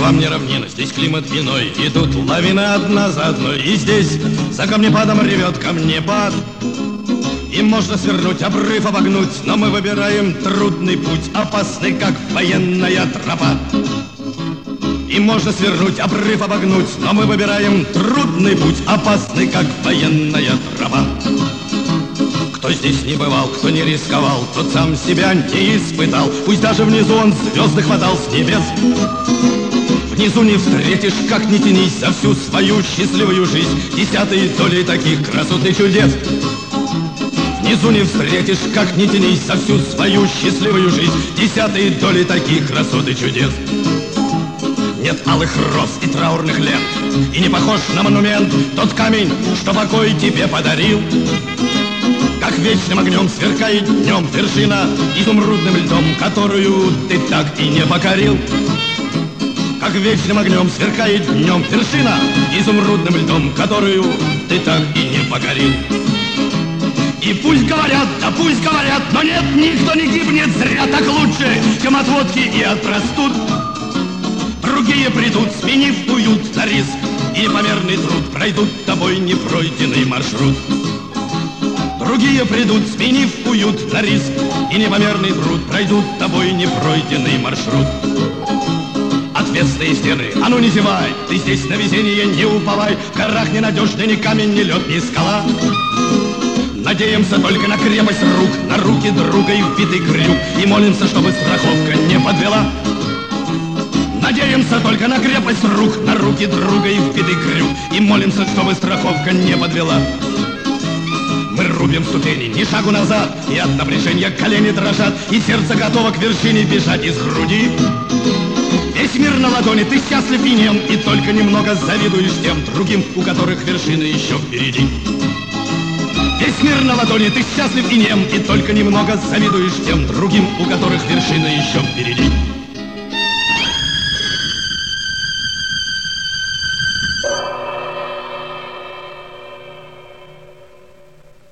вам не равнина, здесь климат иной. И тут лавина одна за одной. И здесь за камнепадом ревет камнепад. И можно свернуть, обрыв обогнуть, но мы выбираем трудный путь, опасный, как военная тропа. И можно свернуть, обрыв обогнуть, но мы выбираем трудный путь, опасный, как военная тропа. Кто здесь не бывал, кто не рисковал, тот сам себя не испытал. Пусть даже внизу он звезды хватал с небес. Внизу не встретишь, как ни тянись, за всю свою счастливую жизнь десятой доли таких красот и чудес. Внизу не встретишь, как ни тянись, за всю свою счастливую жизнь десятой доли таких красот и чудес. Нет алых роз и траурных лент, и не похож на монумент тот камень, что покой тебе подарил. Как вечным огнем сверкает днем вершина изумрудным льдом, которую ты так и не покорил. Как вечным огнем сверкает днем вершина изумрудным льдом, которую ты так и не покорил. И пусть говорят, да пусть говорят, но нет, никто не гибнет зря. Так лучше, чем от водки и от простуд. Другие придут, сменив уют на риск, и непомерный труд пройдут тобой непройденный маршрут. Другие придут, сменив уют на риск, и непомерный труд пройдут тобой непройденный маршрут. Отвесные стены, а ну не зевай, ты здесь на везение не уповай. В горах ненадежный ни камень, ни лед, ни скала. Надеемся только на крепость рук, на руки друга и вбитый крюк, и молимся, чтобы страховка не подвела. Надеемся только на крепость рук, на руки друга и вбитый крюк, и молимся, чтобы страховка не подвела. Мы рубим ступени, ни шагу назад, и от напряжения колени дрожат, и сердце готово к вершине бежать из груди. Весь мир на ладони, ты счастлив и нем, и только немного завидуешь тем другим, у которых вершины еще впереди. Весь мир на ладони, ты счастлив и нем, и только немного завидуешь тем другим, у которых вершины еще впереди.